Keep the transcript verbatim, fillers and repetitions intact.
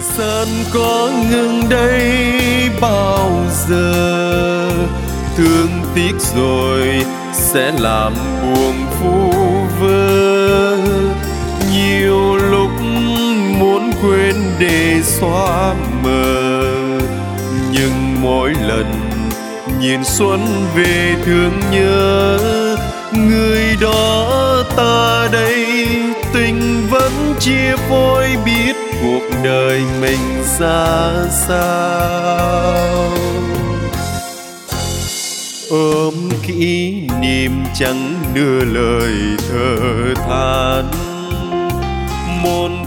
gian có ngừng đây bao giờ, thương tiếc rồi sẽ làm buồn vu vơ. Nhiều lúc muốn quên để xóa mờ, nhưng mỗi lần nhìn xuân về thương nhớ người đó ta đây. Tình vẫn chia phôi, biết cuộc đời mình ra sao. Ôm kỷ niệm chẳng đưa lời thở than, một